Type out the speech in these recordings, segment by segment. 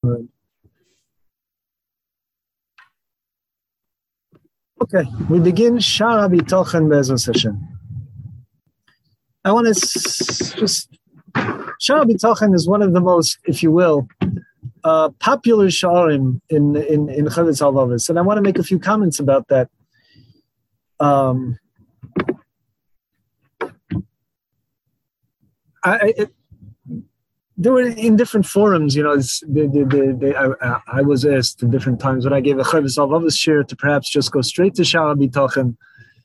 Right. Okay, we begin Shara B'Tochen Be'ezras Hashem. I want to just Shara B'Tochen is one of the most, if you will, popular sharim in Chovos HaLevavos, and I want to make a few comments about that. There were in different forums, I was asked in different times when I gave a Chovos HaLevavos share to perhaps just go straight to Shara B'Tochen.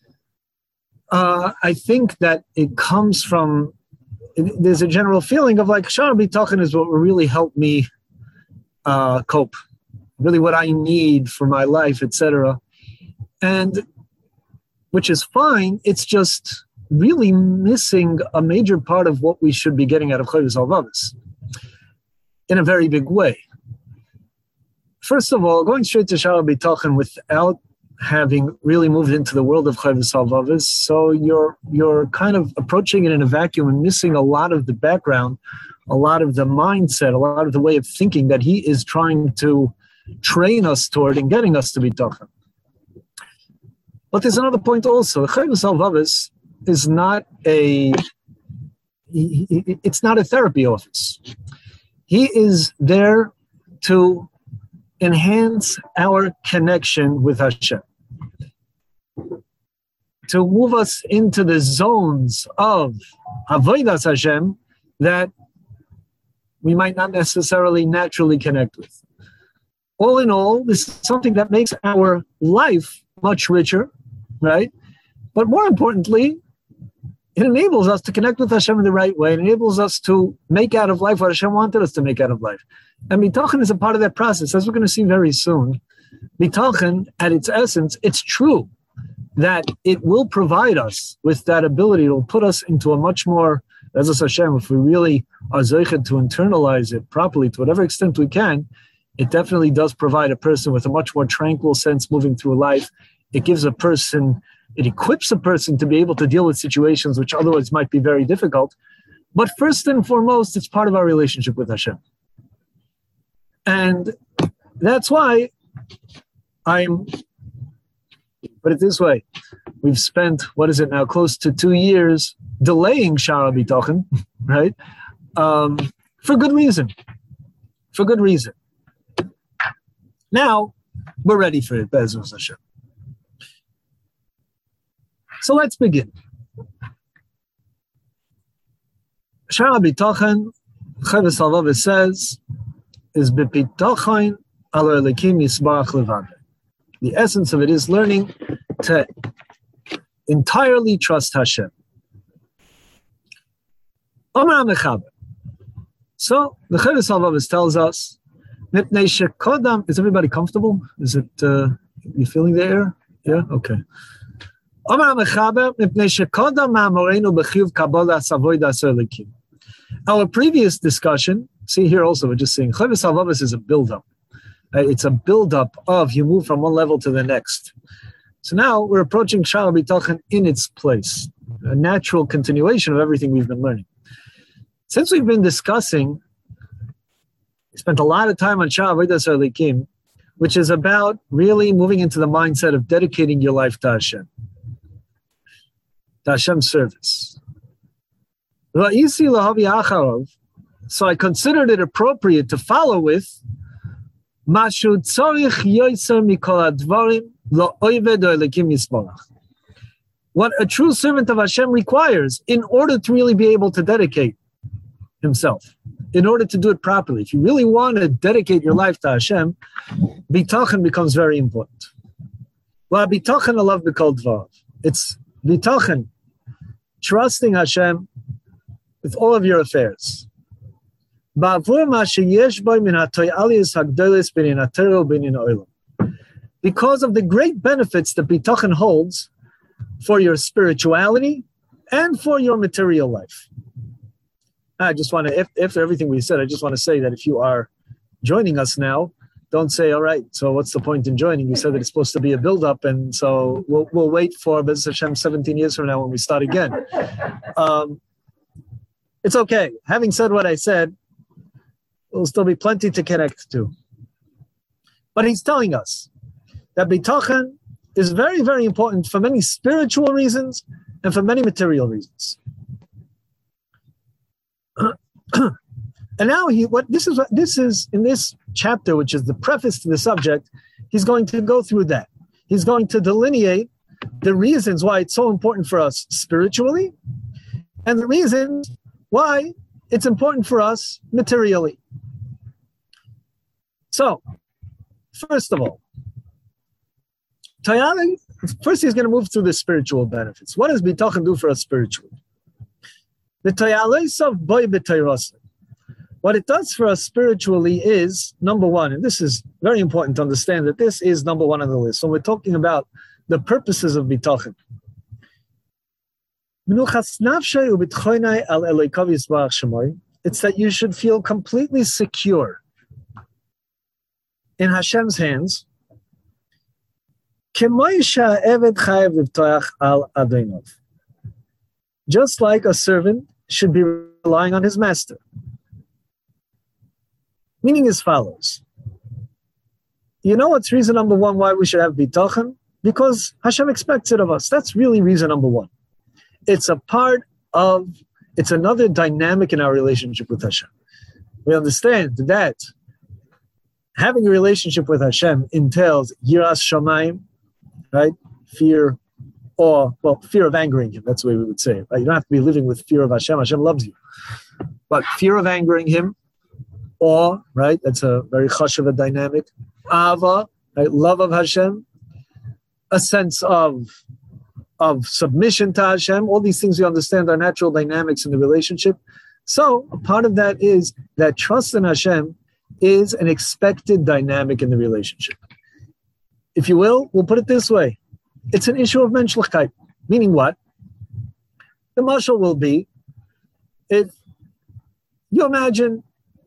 I think that it comes from, there's a general feeling of like Shara B'Tochen is what will really help me cope, really what I need for my life, etc. And which is fine, it's just really missing a major part of what we should be getting out of Chovos HaLevavos in a very big way. First of all, going straight to Shara B'Tochen without having really moved into the world of Chovos HaLevavos, so you're kind of approaching it in a vacuum and missing a lot of the background, a lot of the mindset, a lot of the way of thinking that he is trying to train us toward and getting us to B'Tochen. But there's another point also. Chovos HaLevavos is not it's not a therapy office. He is there to enhance our connection with Hashem, to move us into the zones of Avodas Hashem that we might not necessarily naturally connect with. All in all, this is something that makes our life much richer, right? But more importantly, it enables us to connect with Hashem in the right way. It enables us to make out of life what Hashem wanted us to make out of life. And B'Tochen is a part of that process. As we're going to see very soon, B'Tochen, at its essence, it's true that it will provide us with that ability. It will put us into a much more, as Hashem, if we really are zeichet to internalize it properly, to whatever extent we can, it definitely does provide a person with a much more tranquil sense moving through life. It gives a person, it equips a person to be able to deal with situations which otherwise might be very difficult. But first and foremost, it's part of our relationship with Hashem. And that's why put it this way, we've spent, close to 2 years delaying Shara B'Tochen, right? For good reason. Now, we're ready for it, Be'ezras Hashem. So let's begin. Shara B'Tochen, Chovos HaLevavos says, is B'Pitochen Al Elokim Yisbarach Levad. The essence of it is learning to entirely trust Hashem. Omar HaMechaber. So the Chovos HaLevavos tells us, is everybody comfortable? Is it, you feeling the air? Yeah? Okay. Our previous discussion, see here also, we're just saying, Chovos HaLevavos is a build-up. It's a build-up of, you move from one level to the next. So now we're approaching Shara B'Tochen in its place, a natural continuation of everything we've been learning. Since we've been discussing, we spent a lot of time on Shara Avodas Elokim, which is about really moving into the mindset of dedicating your life to Hashem. To Hashem's service. So I considered it appropriate to follow with what a true servant of Hashem requires in order to really be able to dedicate himself, in order to do it properly. If you really want to dedicate your life to Hashem, B'Tochen becomes very important. Well, B'Tochen alav b'kol dvarav. It's B'Tochen, trusting Hashem with all of your affairs. Because of the great benefits that B'Tochen holds for your spirituality and for your material life. I just want to, after everything we said, I just want to say that if you are joining us now, don't say, all right, so what's the point in joining? You said that it's supposed to be a build-up, and so we'll wait for Be'ezras Hashem 17 years from now when we start again. It's okay. Having said what I said, There will still be plenty to connect to. But he's telling us that bitachon is very, very important for many spiritual reasons and for many material reasons. And now this is in this chapter, which is the preface to the subject, he's going to go through that. He's going to delineate the reasons why it's so important for us spiritually and the reasons why it's important for us materially. So, first of all, first he's going to move through the spiritual benefits. What does bitachon do for us spiritually? The tayales of boy b'tayrasa. What it does for us spiritually is, number one, and this is very important to understand that this is number one on the list. So we're talking about the purposes of bitachon. It's that you should feel completely secure in Hashem's hands. Just like a servant should be relying on his master. Meaning as follows. You know what's reason number one why we should have bitachon? Because Hashem expects it of us. That's really reason number one. It's another dynamic in our relationship with Hashem. We understand that having a relationship with Hashem entails yiras shamayim, right? Fear of angering him. That's the way we would say it. Right? You don't have to be living with fear of Hashem. Hashem loves you. But fear of angering him, awe, right? That's a very chashuv dynamic. Ava, right? Love of Hashem. A sense of submission to Hashem. All these things we understand are natural dynamics in the relationship. So a part of that is that trust in Hashem is an expected dynamic in the relationship. If you will, we'll put it this way. It's an issue of menschlichkeit. Meaning what? The mashal will be, if you imagine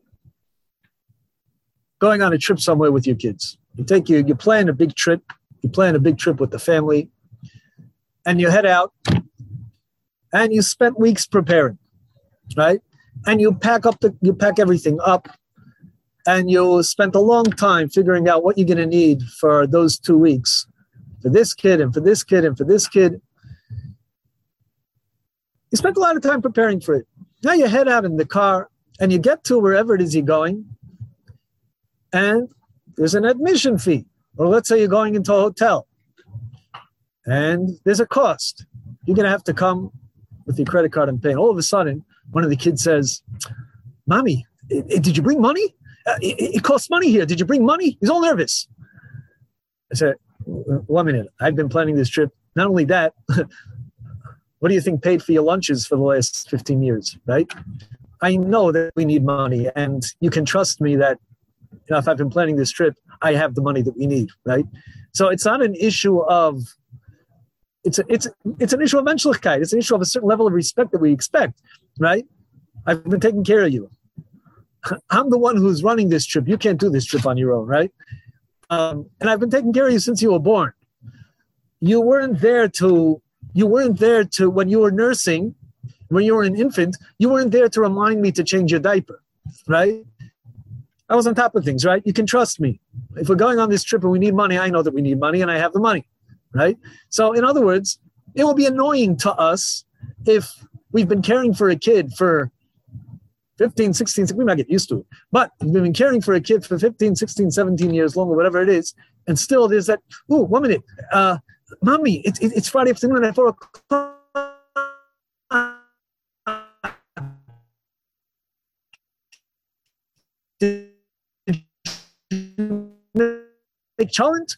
going on a trip somewhere with your kids. You plan a big trip. You plan a big trip with the family, and you head out, and you spent weeks preparing, right? And you pack everything up, and you spent a long time figuring out what you're going to need for those 2 weeks, for this kid and for this kid and for this kid. You spent a lot of time preparing for it. Now you head out in the car, and you get to wherever it is you're going, and there's an admission fee. Or let's say you're going into a hotel and there's a cost. You're going to have to come with your credit card and pay. And all of a sudden, one of the kids says, "Mommy, did you bring money? It costs money here. Did you bring money?" He's all nervous. I said, "1 minute. I've been planning this trip. Not only that, what do you think paid for your lunches for the last 15 years, right? I know that we need money, and you can trust me that if I've been planning this trip, I have the money that we need, right?" So it's not an issue of, it's an issue of menschlichkeit. It's an issue of a certain level of respect that we expect, right? I've been taking care of you. I'm the one who's running this trip. You can't do this trip on your own, right? And I've been taking care of you since you were born. You weren't there to, when you were nursing, when you were an infant, you weren't there to remind me to change your diaper, right? I was on top of things, right? You can trust me. If we're going on this trip and we need money, I know that we need money and I have the money, right? So in other words, it will be annoying to us if we've been caring for a kid for 15, 16, we might get used to it, but we've been caring for a kid for 15, 16, 17 years long or whatever it is, and still there's that, 1 minute, Mommy, it's Friday afternoon at 4 o'clock. Make challenge.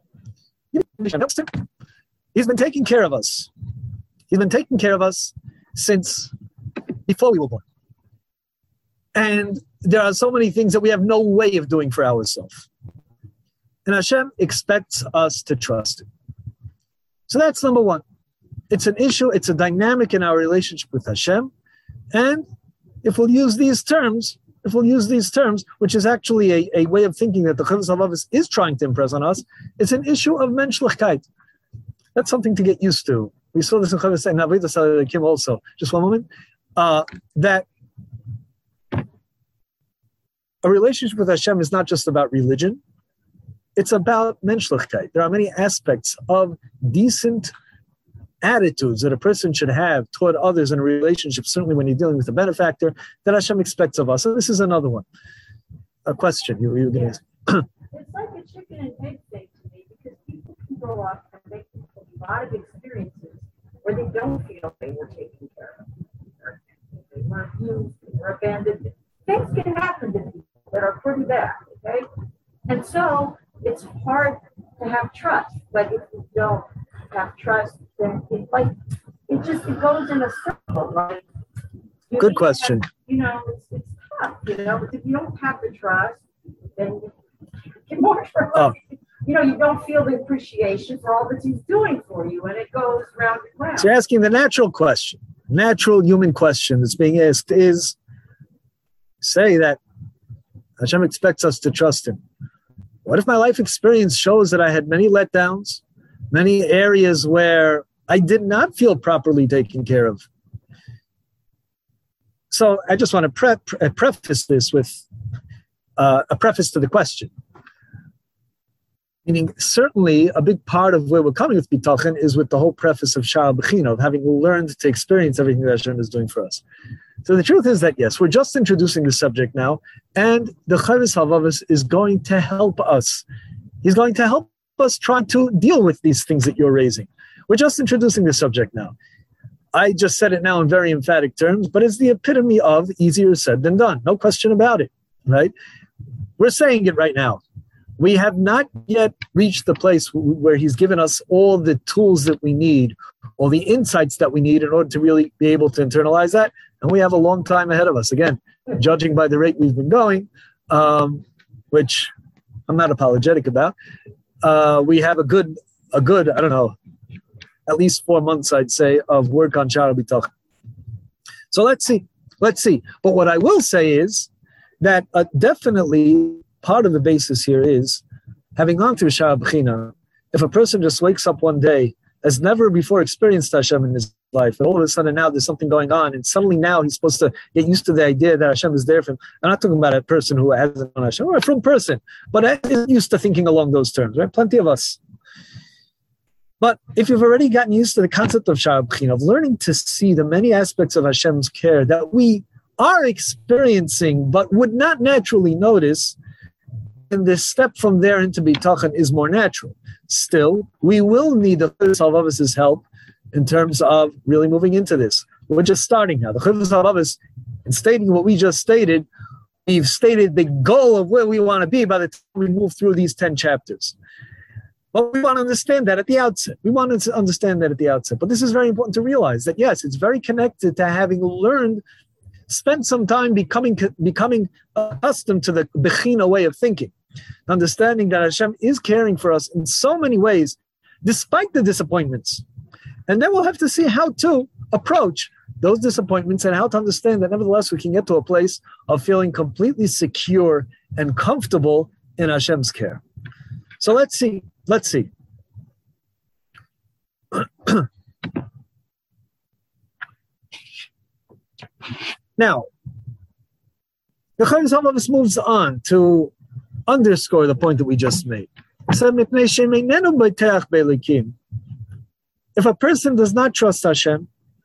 He's been taking care of us. He's been taking care of us since before we were born. And there are so many things that we have no way of doing for ourselves. And Hashem expects us to trust Him. So that's number one. It's an issue, it's a dynamic in our relationship with Hashem. And if we'll use these terms, which is actually a way of thinking that the Chovos HaLevavos is trying to impress on us, it's an issue of menschlichkeit. That's something to get used to. We saw this in Chovos and Avodas Elokim also. Just one moment. That a relationship with Hashem is not just about religion. It's about menschlichkeit. There are many aspects of decent attitudes that a person should have toward others in a relationship, certainly when you're dealing with a benefactor, that Hashem expects of us. So this is another one. A question you were going to ask. It's like a chicken and egg thing to me, because people can grow up and they can have a lot of experiences where they don't feel they were taken care of. They were abused, they were abandoned. Things can happen to people that are pretty bad, okay? And so it's hard to have trust. But if you don't have trust, then it goes in a circle. Like, good question. It's tough, but if you don't have the trust, then you get more trust. Oh. You don't feel the appreciation for all that he's doing for you, and it goes round and round. So you're asking the natural question, natural human question that's being asked is, say that Hashem expects us to trust him. What if my life experience shows that I had many letdowns, many areas where I did not feel properly taken care of? So I just want to preface this with a preface to the question. Meaning, certainly a big part of where we're coming with bitachon is with the whole preface of Sha'ar Bechina, of having learned to experience everything that Hashem is doing for us. So the truth is that, yes, we're just introducing the subject now, and the Chovos HaLevavos is going to help us. He's going to help us try to deal with these things that you're raising. We're just introducing the subject now. I just said it now in very emphatic terms, but it's the epitome of easier said than done. No question about it, right? We're saying it right now. We have not yet reached the place where he's given us all the tools that we need, all the insights that we need in order to really be able to internalize that. And we have a long time ahead of us. Again, judging by the rate we've been going, which I'm not apologetic about, we have a good, I don't know, at least 4 months, I'd say, of work on Sha'ar Bitachon. So let's see. But what I will say is that definitely part of the basis here is, having gone through Sha'ar Bechina, if a person just wakes up one day, has never before experienced Hashem in his life, and all of a sudden now there's something going on, and suddenly now he's supposed to get used to the idea that Hashem is there for him. I'm not talking about a person who hasn't known Hashem, or a from person, but is used to thinking along those terms, right? Plenty of us. But if you've already gotten used to the concept of Sha'ar Bechina, of learning to see the many aspects of Hashem's care that we are experiencing but would not naturally notice, and this step from there into bitachon is more natural. Still, we will need the Chovos HaLevavos' help in terms of really moving into this. We're just starting now. The Chovos HaLevavos, in stating what we just stated, we've stated the goal of where we want to be by the time we move through these 10 chapters. But we want to understand that at the outset. But this is very important to realize that, yes, it's very connected to having learned, spent some time becoming accustomed to the Bechina way of thinking. Understanding that Hashem is caring for us in so many ways, despite the disappointments. And then we'll have to see how to approach those disappointments and how to understand that nevertheless we can get to a place of feeling completely secure and comfortable in Hashem's care. So let's see. Now, the Chovos HaLevavos moves on to underscore the point that we just made. If a person does not trust Hashem,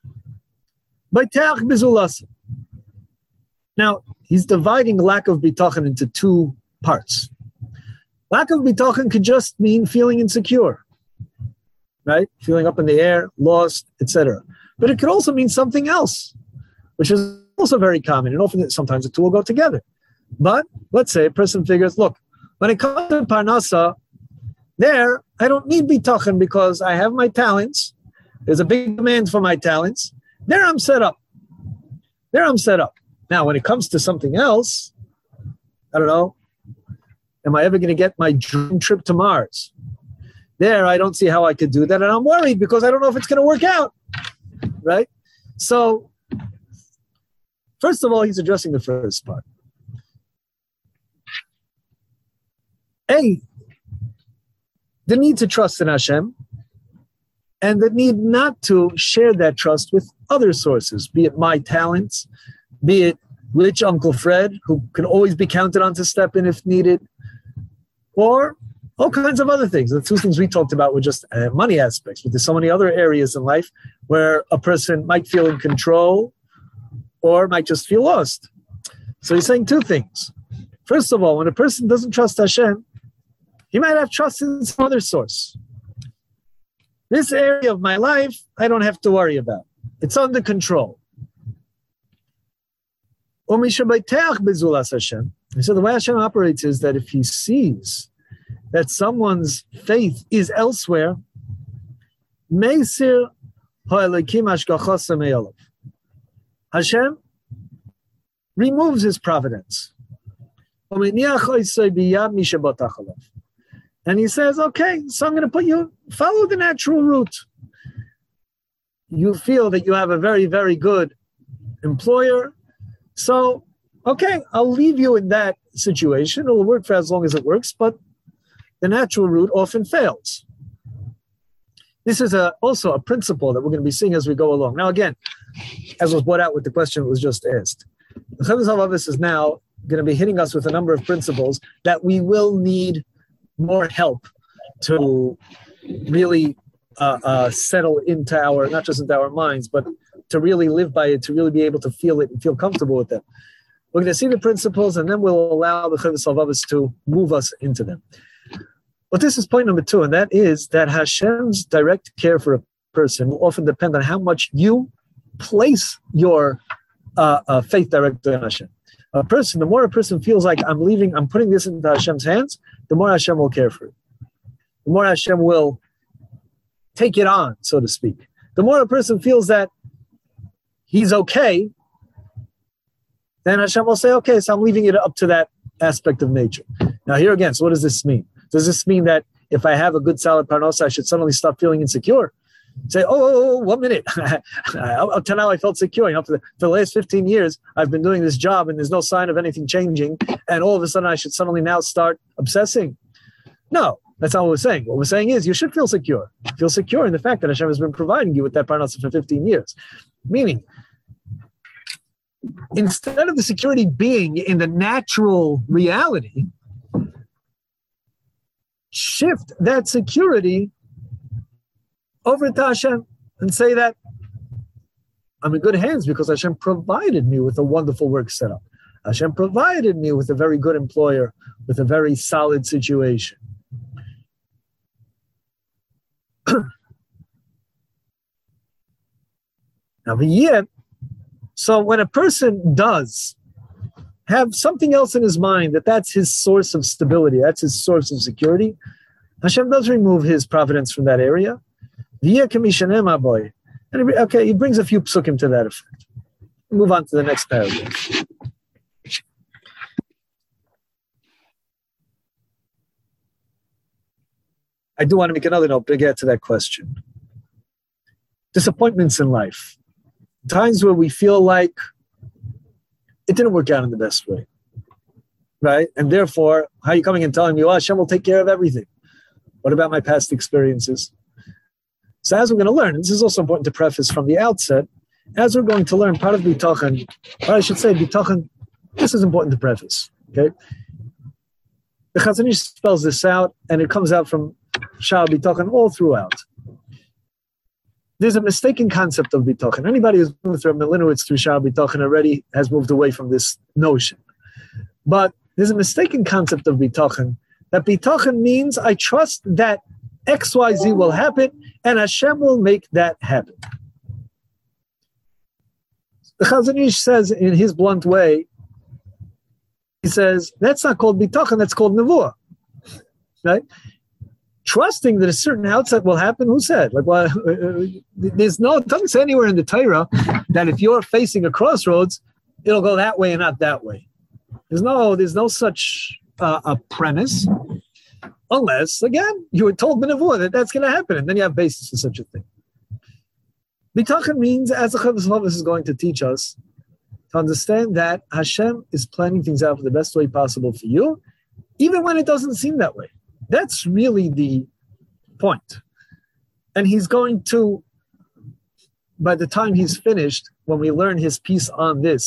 now he's dividing lack of bitachon into two parts. Lack of bitachon could just mean feeling insecure, right? Feeling up in the air, lost, etc. But it could also mean something else, which is also very common, and often sometimes the two will go together. But let's say a person figures, look, when it comes to Parnasa, there I don't need bitachon because I have my talents. There's a big demand for my talents. There I'm set up. Now, when it comes to something else, I don't know, am I ever going to get my dream trip to Mars? There, I don't see how I could do that, and I'm worried because I don't know if it's going to work out, right? So, first of all, he's addressing the first part. A, the need to trust in Hashem, and the need not to share that trust with other sources, be it my talents, be it rich Uncle Fred, who can always be counted on to step in if needed, or all kinds of other things. The two things we talked about were just money aspects, but there's so many other areas in life where a person might feel in control or might just feel lost. So he's saying two things. First of all, when a person doesn't trust Hashem, he might have trust in some other source. This area of my life, I don't have to worry about. It's under control. So the way Hashem operates is that if he sees that someone's faith is elsewhere, Hashem removes his providence. And he says, okay, so I'm going to put you, follow the natural route. You feel that you have a very, very good employer. So, okay, I'll leave you in that situation. It'll work for as long as it works, but the natural route often fails. This is also a principle that we're going to be seeing as we go along. Now, again, as was brought out with the question that was just asked, the Chovos HaLevavos is now going to be hitting us with a number of principles that we will need more help to really settle into our, not just into our minds, but to really live by it, to really be able to feel it and feel comfortable with them. We're going to see the principles, and then we'll allow the Chovos HaLevavos to move us into them. But this is point number 2, and that is that Hashem's direct care for a person will often depend on how much you place your faith directly in Hashem. The more a person feels like I'm putting this into Hashem's hands, the more Hashem will care for it. The more Hashem will take it on, so to speak. The more a person feels that he's okay, then Hashem will say, okay, so I'm leaving it up to that aspect of nature. Now here again, so what does this mean? Does this mean that if I have a good solid parnasa, I should suddenly stop feeling insecure? Say, 1 minute. Until now I felt secure. For the last 15 years, I've been doing this job and there's no sign of anything changing. And all of a sudden I should suddenly now start obsessing. No, that's not what we're saying. What we're saying is you should feel secure. Feel secure in the fact that Hashem has been providing you with that parnasa for 15 years. Meaning, instead of the security being in the natural reality, shift that security over to Hashem and say that I'm in good hands because Hashem provided me with a wonderful work setup. Hashem provided me with a very good employer, with a very solid situation. Now, so when a person does have something else in his mind, that's his source of stability, that's his source of security, Hashem does remove his providence from that area. And he brings a few psukim to that effect. Move on to the next paragraph. I do want to make another note to get to that question. Disappointments in life. Times where we feel like it didn't work out in the best way. Right? And therefore, how are you coming and telling me, Hashem will take care of everything? What about my past experiences? So as we're going to learn, and this is also important to preface from the outset, as we're going to learn part of Bitachon, or I should say Bitachon, this is important to preface, okay? The Chazon Ish spells this out, and it comes out from Sha'ar Bitachon all throughout. There's a mistaken concept of Bitachon. Anybody who's moved through Milinowitz through Sha'ar Bitachon already has moved away from this notion. But there's a mistaken concept of Bitachon, that Bitachon means I trust that XYZ will happen, and Hashem will make that happen. The Chazon Ish says in his blunt way, he says, that's not called Bitachon, that's called Nevuah. Right? Trusting that a certain outset will happen, who said? It doesn't say anywhere in the Torah that if you're facing a crossroads, it'll go that way and not that way. There's no such a premise. Unless, again, you were told b'nevuah that that's going to happen, and then you have basis for such a thing. Bitachon means, as the Chovos HaLevavos is going to teach us, to understand that Hashem is planning things out for the best way possible for you, even when it doesn't seem that way. That's really the point. And he's going to, by the time he's finished, when we learn his piece on this,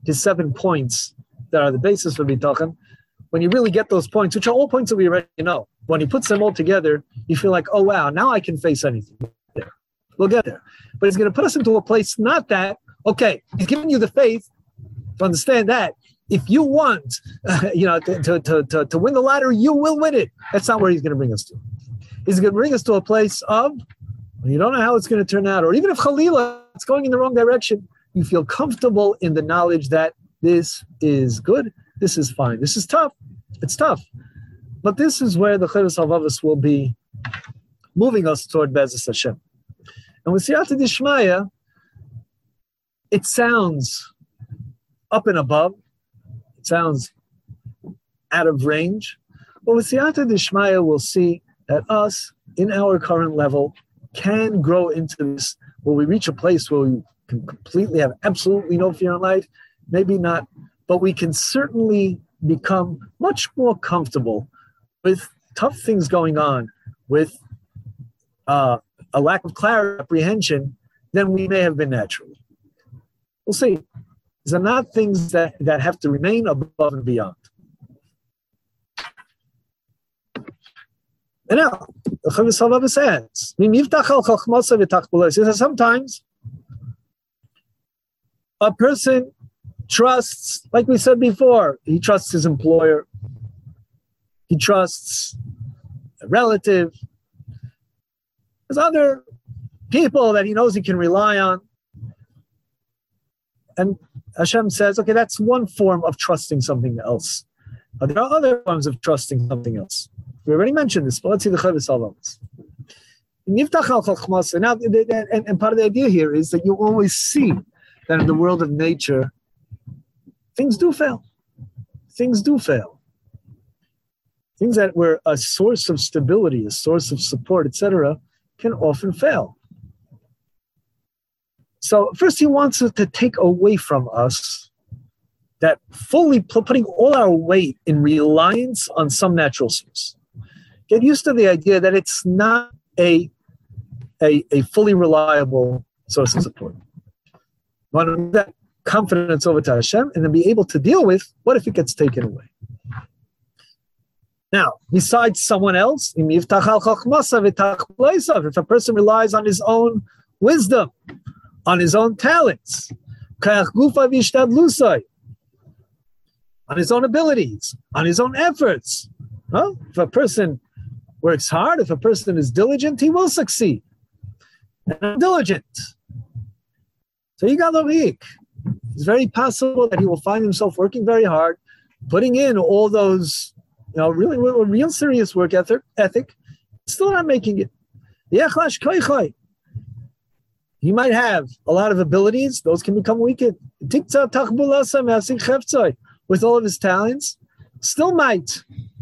his 7 points that are the basis for bitachon, when you really get those points, which are all points that we already know, when he puts them all together, you feel like, oh wow, now I can face anything. We'll get there. But he's going to put us into a place, not that, okay, he's giving you the faith to understand that if you want, to win the lottery, you will win it. That's not where he's going to bring us to. He's going to bring us to a place of, you don't know how it's going to turn out, or even if Khalila, it's going in the wrong direction, you feel comfortable in the knowledge that this is good, this is fine, this is tough, it's tough. But this is where the Cheres Halvavos will be moving us toward Be'ezus Hashem. And with Siyata Dishmaya, it sounds up and above, it sounds out of range, but with Siyata Dishmaya, we'll see that us, in our current level, can grow into this, where we reach a place where we can completely have absolutely no fear in life, maybe not, but we can certainly become much more comfortable with tough things going on, with a lack of clarity, apprehension, than we may have been naturally. We'll see. These are not things that have to remain above and beyond. And now, the Cheres Halvavos says, sometimes a person trusts, like we said before, he trusts his employer, he trusts a relative, there's other people that he knows he can rely on. And Hashem says, okay, that's one form of trusting something else. But there are other forms of trusting something else. We already mentioned this, but let's see the Cheres Halvavos. And part of the idea here is that you always see that in the world of nature, things do fail. Things do fail. Things that were a source of stability, a source of support, etc., can often fail. So first he wants us to take away from us that fully putting all our weight in reliance on some natural source. Get used to the idea that it's not a fully reliable source of support. Want to move that confidence over to Hashem and then be able to deal with what if it gets taken away. Now, besides someone else, if a person relies on his own wisdom, on his own talents, on his own abilities, on his own efforts, if a person works hard, if a person is diligent, he will succeed. And I'm diligent. So he got Lorik. It's very possible that he will find himself working very hard, putting in all those, really real serious work ethic, still not making it. He might have a lot of abilities, those can become weakened. With all of his talents, still might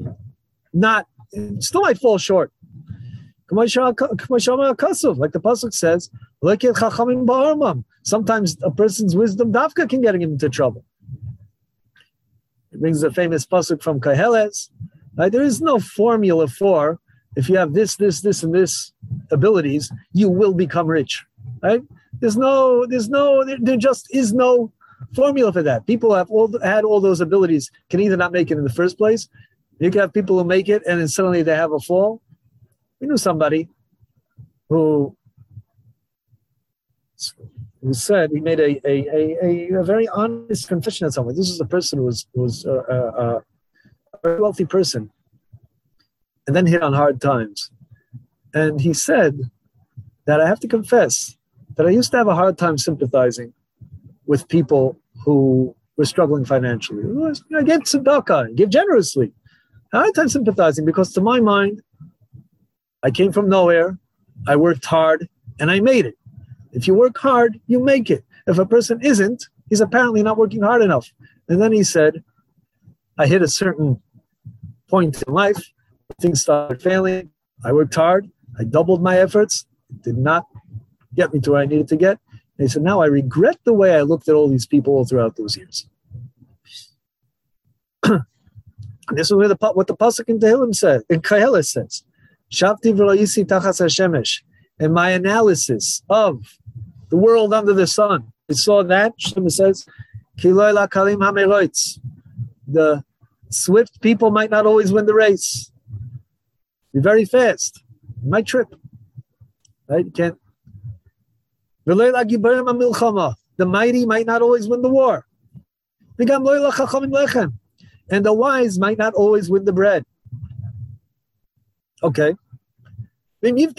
fall short. Like the pasuk says, sometimes a person's wisdom dafka can get him into trouble. It brings the famous pasuk from Koheles. Right? There is no formula for if you have this, and this abilities, you will become rich. Right? There just is no formula for that. People have had all those abilities, can either not make it in the first place. You can have people who make it and then suddenly they have a fall. We knew somebody who said he made a very honest confession at someone. This is a person who was a very wealthy person and then hit on hard times. And he said that I have to confess that I used to have a hard time sympathizing with people who were struggling financially. I gave tzedakah, I give generously. I had a hard time sympathizing because to my mind, I came from nowhere, I worked hard, and I made it. If you work hard, you make it. If a person isn't, he's apparently not working hard enough. And then he said, I hit a certain point in life, things started failing, I worked hard, I doubled my efforts, it did not get me to where I needed to get. And he said, now I regret the way I looked at all these people all throughout those years. This is what the pasuk in Tehillim says, in Koheles says, Shavti v'lo yisi tachas hashemesh. In my analysis of the world under the sun, I saw that, Shlomo says, The swift people might not always win the race. Be very fast. You might trip. Right? You can't. The mighty might not always win the war. And the wise might not always win the bread. Okay. Again,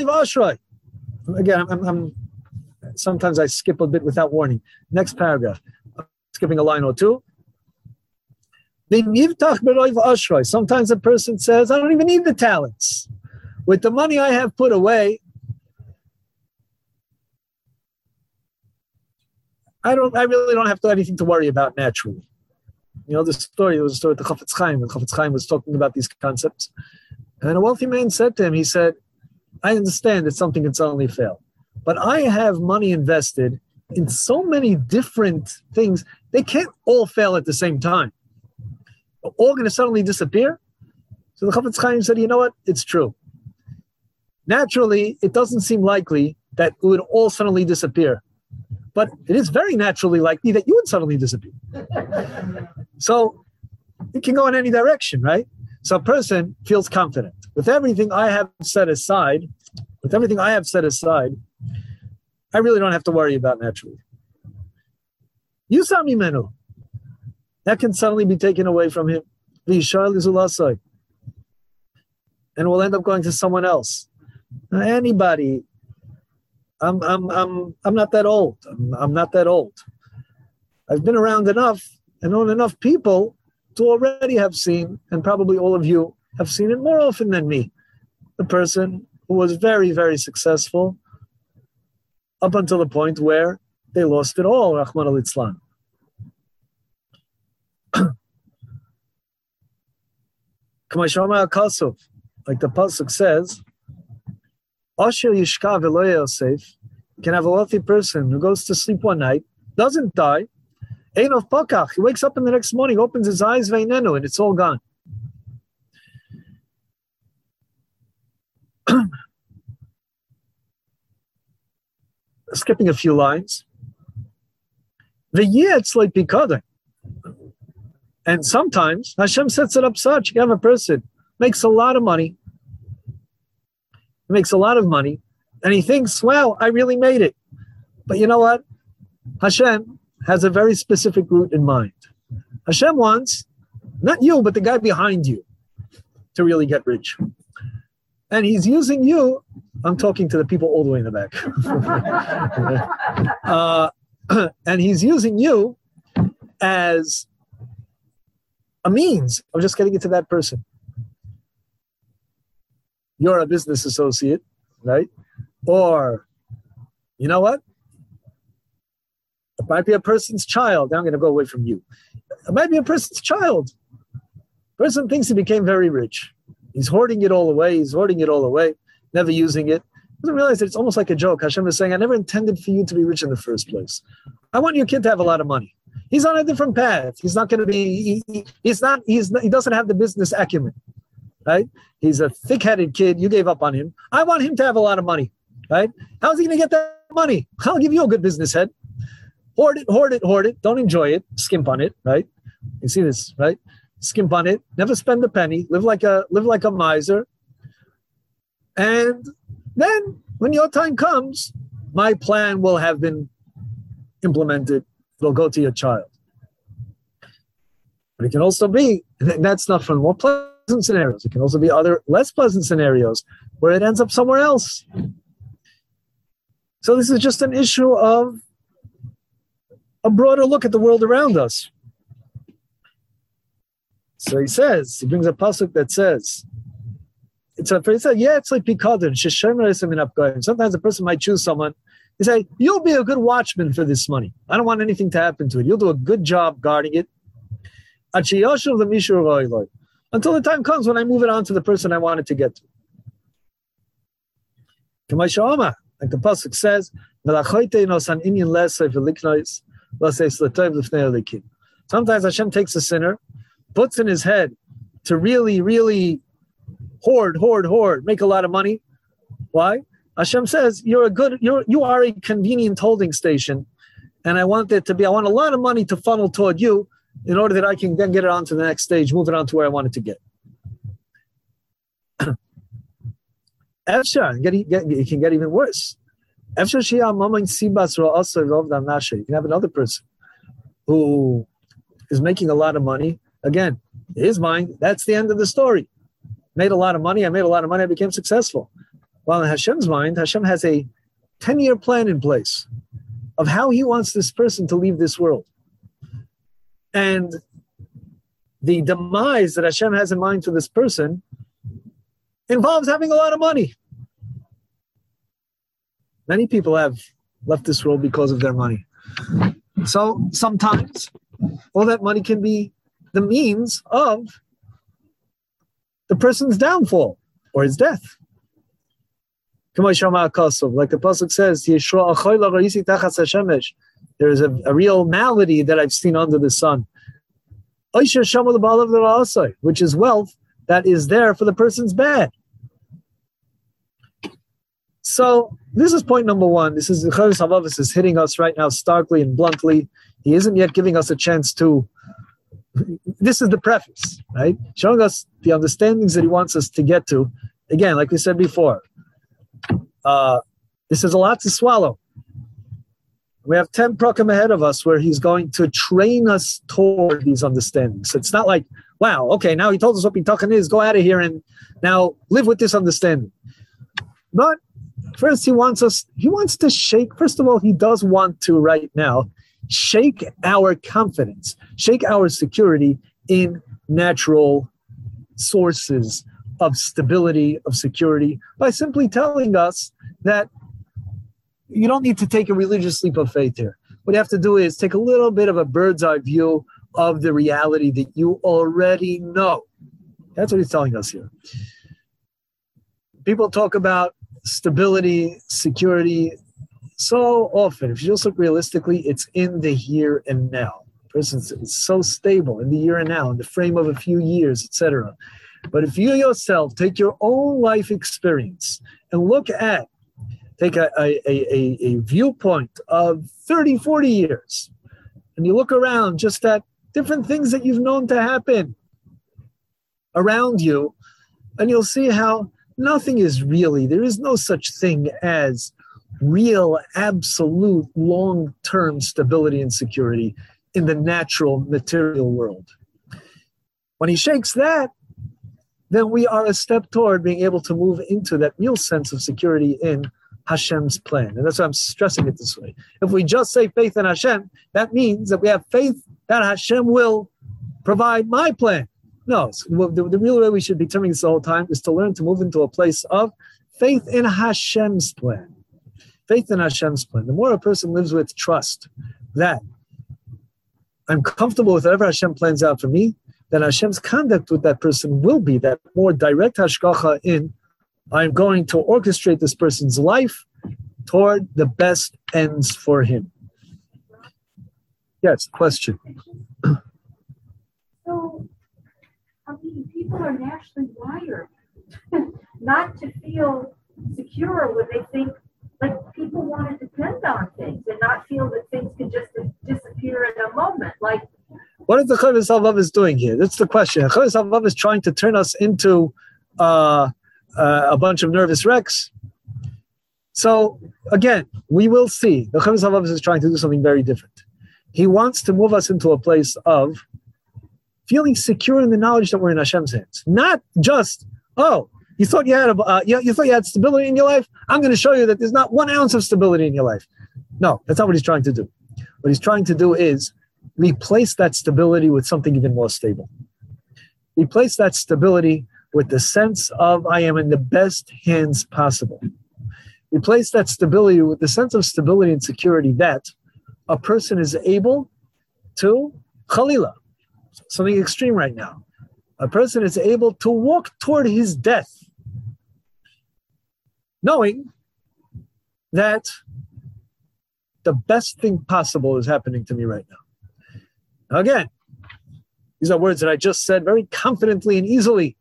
I'm sometimes I skip a bit without warning. Next paragraph. I'm skipping a line or two. Sometimes a person says, I don't even need the talents. With the money I have put away, I really don't have anything to worry about naturally. You know, there was a story with the Chafetz Chaim, when Chafetz Chaim was talking about these concepts. And a wealthy man said to him, he said, I understand that something can suddenly fail, but I have money invested in so many different things, they can't all fail at the same time. They're all going to suddenly disappear. So the Chafetz Chaim said, you know what? It's true. Naturally, it doesn't seem likely that it would all suddenly disappear. But it is very naturally likely that you would suddenly disappear. So it can go in any direction, right? So a person feels confident. With everything I have set aside, I really don't have to worry about naturally. Yusam Mimenu. That can suddenly be taken away from him. And will end up going to someone else. Anybody. I'm not that old. I'm not that old. I've been around enough and known enough people to already have seen, and probably all of you have seen it more often than me, the person who was very, very successful up until the point where they lost it all, Rahman al-Islam. Like the pasuk says, Asher Yishka V'lo Yosef, can have a wealthy person who goes to sleep one night, doesn't die, Ein of Pakach, he wakes up in the next morning, opens his eyes, Veinenu, and it's all gone. Skipping a few lines. And sometimes Hashem sets it up such, you have a person, makes a lot of money, he makes a lot of money, and he thinks, wow, I really made it. But you know what? Hashem has a very specific route in mind. Hashem wants, not you, but the guy behind you to really get rich. And he's using you, I'm talking to the people all the way in the back. And he's using you as a means of just getting it to that person. You're a business associate, right? Or, you know what? It might be a person's child. Now I'm going to go away from you. It might be a person's child. Person thinks he became very rich. He's hoarding it all away. Never using it. Doesn't realize that it's almost like a joke. Hashem is saying, I never intended for you to be rich in the first place. I want your kid to have a lot of money. He's on a different path. He's not going to be, he doesn't have the business acumen, right? He's a thick-headed kid. You gave up on him. I want him to have a lot of money, right? How is he going to get that money? I'll give you a good business head. Hoard it. Don't enjoy it. Skimp on it, right? You see this, right? Skimp on it. Never spend a penny. Live like a miser. And then when your time comes, my plan will have been implemented. It'll go to your child. But it can also be, that's not from more pleasant scenarios. It can also be other less pleasant scenarios where it ends up somewhere else. So this is just an issue of a broader look at the world around us. So he brings a pasuk that says, it's like pikadon. Sometimes a person might choose someone. He say, you'll be a good watchman for this money. I don't want anything to happen to it. You'll do a good job guarding it. Until the time comes when I move it on to the person I want it to get to. Like the pasuk says, sometimes Hashem takes a sinner, puts in his head to really, really hoard, make a lot of money. Why? Hashem says you are a convenient holding station, and I want a lot of money to funnel toward you in order that I can then get it on to the next stage, move it on to where I want it to get. It can get even worse. You can have another person who is making a lot of money. Again, in his mind, that's the end of the story. Made a lot of money, I became successful. While in Hashem's mind, Hashem has a 10-year plan in place of how he wants this person to leave this world. And the demise that Hashem has in mind for this person involves having a lot of money. Many people have left this world because of their money. So sometimes all that money can be the means of the person's downfall or his death. Like the Pasuk says, there is a real malady that I've seen under the sun, which is wealth that is there for the person's bad. So this is point number one. This is the Chavis Havavis is hitting us right now starkly and bluntly. He isn't yet giving us a chance to. This is the preface, right? Showing us the understandings that he wants us to get to. Again, like we said before, this is a lot to swallow. We have 10 prakim ahead of us where he's going to train us toward these understandings. So it's not like, wow, okay, now he told us what B'tachon is, go out of here and now live with this understanding. But first he wants to shake, first of all, he does want to right now shake our confidence, shake our security in natural sources of stability, of security, by simply telling us that you don't need to take a religious leap of faith here. What you have to do is take a little bit of a bird's eye view of the reality that you already know. That's what he's telling us here. People talk about stability, security so often. If you just look realistically, it's in the here and now. The person is so stable in the here and now, in the frame of a few years, etc. But if you yourself take your own life experience and take a viewpoint of 30, 40 years, and you look around just at different things that you've known to happen around you, and you'll see how nothing is really, there is no such thing as real, absolute, long-term stability and security in the natural material world. When he shakes that, then we are a step toward being able to move into that real sense of security in Hashem's plan. And that's why I'm stressing it this way. If we just say faith in Hashem, that means that we have faith that Hashem will provide my plan. No, the real way we should be turning this the whole time is to learn to move into a place of faith in Hashem's plan. Faith in Hashem's plan. The more a person lives with trust that I'm comfortable with whatever Hashem plans out for me, then Hashem's conduct with that person will be that more direct hashgacha in I'm going to orchestrate this person's life toward the best ends for him. Yes, question. So, I mean, people are naturally wired not to feel secure when they think, like, people want to depend on things and not feel that things can just disappear in a moment. Like, what is the Chavis Havavis doing here? That's the question. Chavis Havavis is trying to turn us into a bunch of nervous wrecks. So again, we will see. The Chavis Havavis is trying to do something very different. He wants to move us into a place of feeling secure in the knowledge that we're in Hashem's hands. Not just, you thought you had stability in your life? I'm going to show you that there's not 1 ounce of stability in your life. No, that's not what he's trying to do. What he's trying to do is replace that stability with something even more stable. Replace that stability with the sense of I am in the best hands possible. Replace that stability with the sense of stability and security that a person is able to, Khalila, something extreme right now, a person is able to walk toward his death, knowing that the best thing possible is happening to me right now. Again, these are words that I just said very confidently and easily.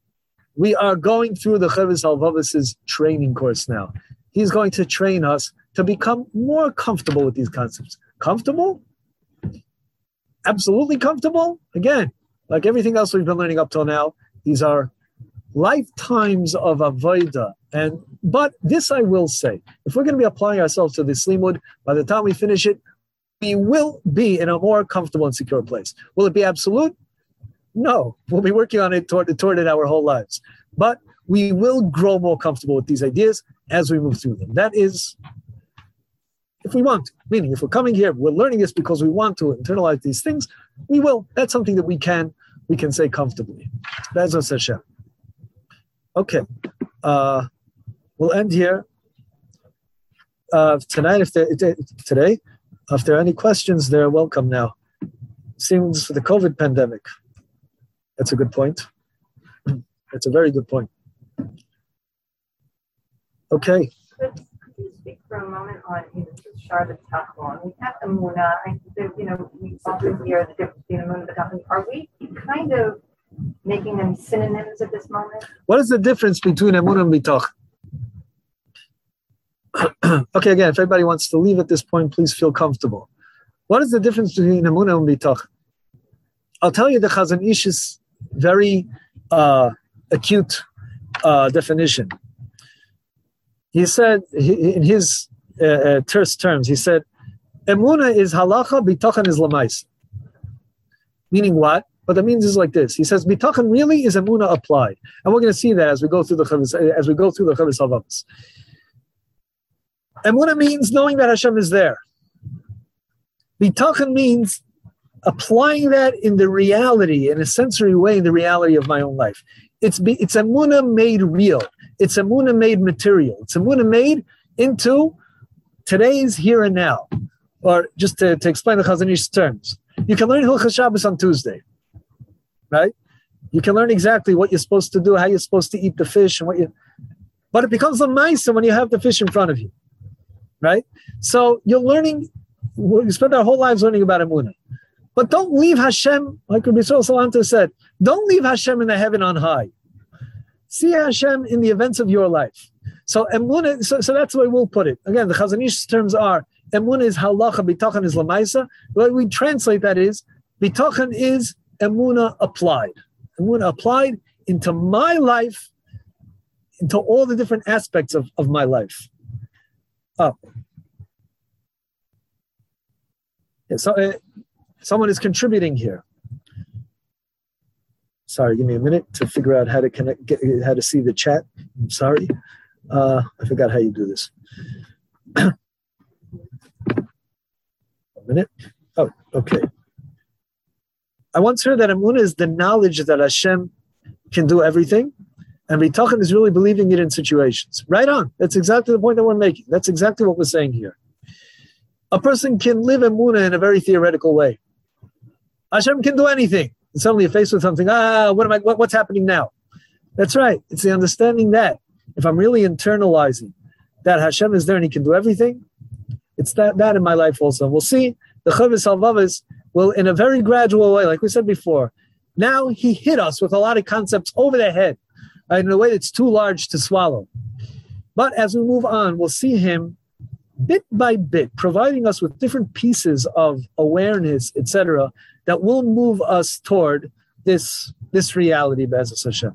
We are going through the Chavis Havavis' training course now. He's going to train us to become more comfortable with these concepts. Comfortable? Absolutely comfortable? Again, like everything else we've been learning up till now, these are lifetimes of avodah. But this I will say, if we're going to be applying ourselves to this limud, by the time we finish it, we will be in a more comfortable and secure place. Will it be absolute? No. We'll be working on it toward it our whole lives. But we will grow more comfortable with these ideas as we move through them. That is, if we want to. Meaning, if we're coming here, we're learning this because we want to internalize these things, we will. That's something that we can say comfortably. That's what Hashem. Okay. We'll end here. Today, if there are any questions, they're welcome now. Seems for the COVID pandemic. That's a good point. That's a very good point. Okay. Could you speak for a moment on Shar B'Tachon? We have Emunah. We often hear the difference between Emunah and B'Tachon. Are we kind of making them synonyms at this moment? What is the difference between Emunah and B'Tachon? Okay, again, if everybody wants to leave at this point, please feel comfortable. What is the difference between Emunah and B'Tachon? I'll tell you the Chazon Ish's very acute definition. He said, in his terse terms, he said, Emunah is halacha, B'Tachon is lamaisa. Meaning what? What that means is like this. He says, B'Tachon really is Emunah applied. And we're going to see that as we go through the Chavis Halvavos. Emunah means knowing that Hashem is there. B'Tachon means applying that in the reality, in a sensory way, in the reality of my own life. It's Emunah made real. It's Emunah made material. It's Emunah made into today's here and now. Or just to explain the Chazon Ish's terms. You can learn Hilchos Shabbos on Tuesday, right? You can learn exactly what you're supposed to do, how you're supposed to eat the fish, but it becomes a ma'isa when you have the fish in front of you, right? So you're learning. We spend our whole lives learning about Emunah. But don't leave Hashem, like Rabbi Yisrael Salanter said, don't leave Hashem in the heaven on high. See Hashem in the events of your life. So Emunah, so that's the way we'll put it. Again, the Chazon Ish's terms are, Emunah is halacha, B'Tachon is lamaisa. The way we translate that is, B'Tachon is Emunah applied. Emunah applied into my life, into all the different aspects of my life. Oh. Yeah, so someone is contributing here. Sorry, give me a minute to figure out how to how to see the chat. I'm sorry. I forgot how you do this. A minute. Oh, okay. I once heard that Emunah is the knowledge that Hashem can do everything, and B'Tachon is really believing it in situations. Right on. That's exactly the point that we're making. That's exactly what we're saying here. A person can live Emunah in a very theoretical way. Hashem can do anything. And suddenly you're faced with something, what's happening now? That's right. It's the understanding that if I'm really internalizing that Hashem is there and He can do everything, it's that in my life also. And we'll see the Chavis Halvavos will, in a very gradual way, like we said before, now he hit us with a lot of concepts over the head, right, in a way that's too large to swallow. But as we move on, we'll see him bit by bit, providing us with different pieces of awareness, etc., that will move us toward this reality, B'ezras Hashem.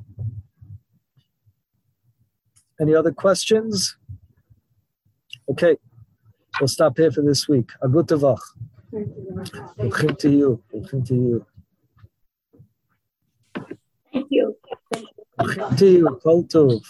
Any other questions? Okay, we'll stop here for this week. Agut Tavach. Thank you. Thank you. Thank you. Thank you. Kol Tov.